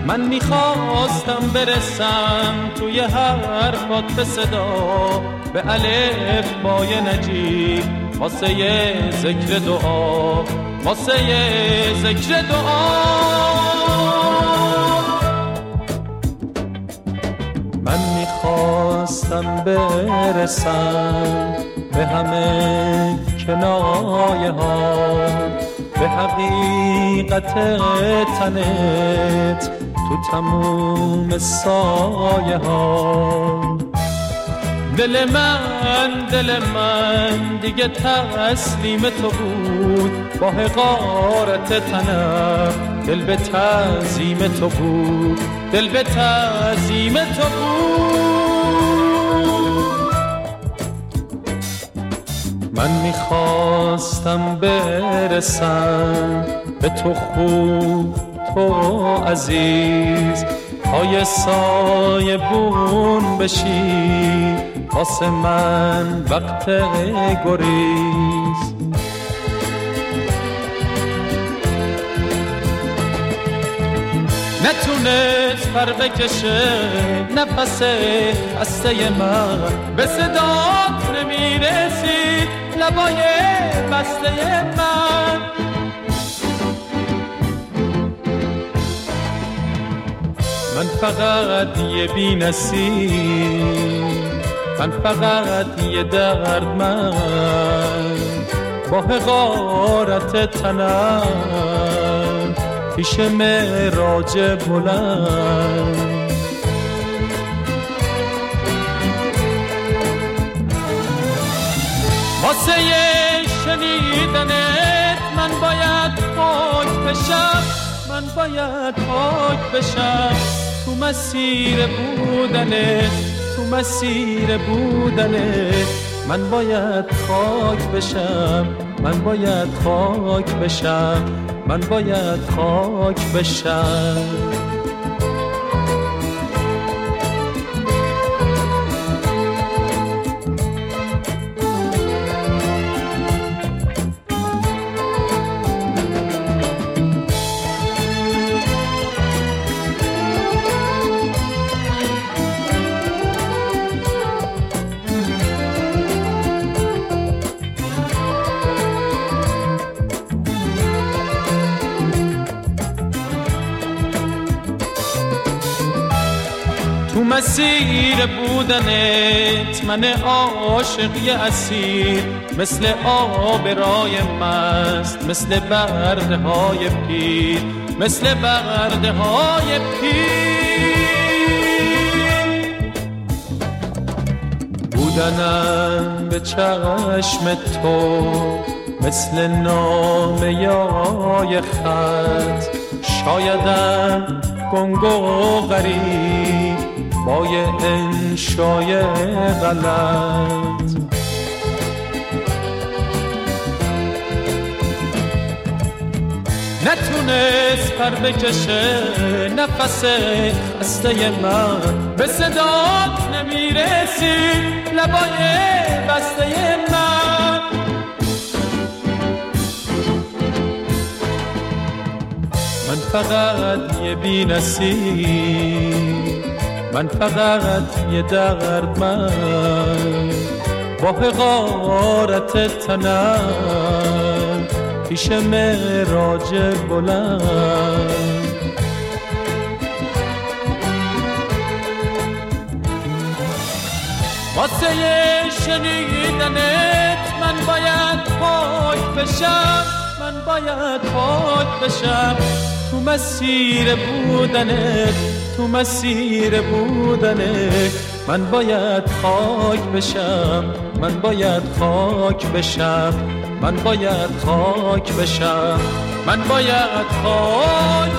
من میخواستم برسم توی حرفات به صدا، به الف بای نجیب واسه یه ذکر دعا، واسه یه ذکر دعا. من میخواستم برسم به همه کنایه ها، به حقیقت تنت تو تموم سایه ها. دل من دیگه تسلیم تو بود، با حقارت تنم دل به تعظیم تو بود، دل به تعظیم تو بود. من میخواستم برسم به تو خوب، تو عزیز، پای سایه بون بشی واسه من وقت گریز. نتونست پر بکشه نفس خسته من، به صدات نمیرسید لبای بسته من. من فقط یه بی‌نصیب، من فقط یه دردمند، با حقارت تنم پیش معراج بلند. واسه شنیدنت من باید پاک بشم، من باید پاک بشم تو مسیر بودنت، تو مسیر بودنت. من باید خاک بشم، من باید خاک بشم، من باید خاک بشم. تو مسیر بودنت من عاشقی اسیر، مثل آب رای مست، مثل برده های پیر، مثل برده های پیر. بودنم به چشم تو مثل نامه یای خط، شایدم گنگ و غریب با یه انشای غلط. نتونست پر بکشه نفس خسته من، به صدات نمیرسید لبای بسته من. من فقط یه بی‌نصیب، من فقط یه دردمند، با حقارت تنم پیش معراج بلند. واسه شنیدنت من باید پاک بشم، من باید پاک بشم تو مسیر بودنت، تو مسیر بودنت. من باید خاک بشم، من باید خاک بشم، من باید خاک بشم، من باید خاک